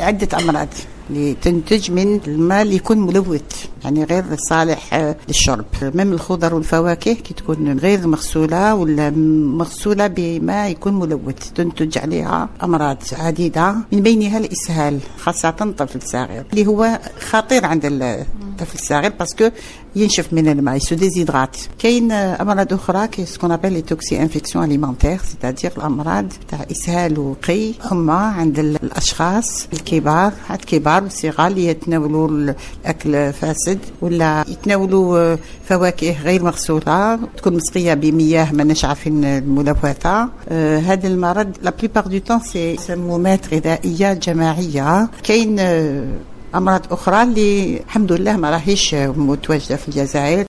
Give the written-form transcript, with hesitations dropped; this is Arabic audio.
عدة أمراض اللي تنتج من الماء اللي يكون ملوث، يعني غير صالح للشرب. من الخضر والفواكه كي تكون غير مغسولة ولا مغسولة بماء يكون ملوث تنتج عليها أمراض عديدة، من بينها الإسهال، خاصة الطفل الصغير اللي هو خطير عند الطفل الصغير باسكو ينشف من الماء، يسو ديزيدرات. كاين امراض اخرى كي سكون ابل لي توكسي انفيكسيون اليمونتير، سيتادير الامراض تاع اسهال وقي، حمى عند الاشخاص الكبار، حتى الكبار والصغار اللي يتناولوا الاكل فاسد ولا يتناولوا فواكه غير مغسوله تكون مسقيه بمياه ماناش عارفين الملوثه. هذا المرض لا بليبار دو طون سي سمومات غذائيه جماعيه. كاين أمراض أخرى اللي الحمد لله ما راهيش متواجدة في الجزائر.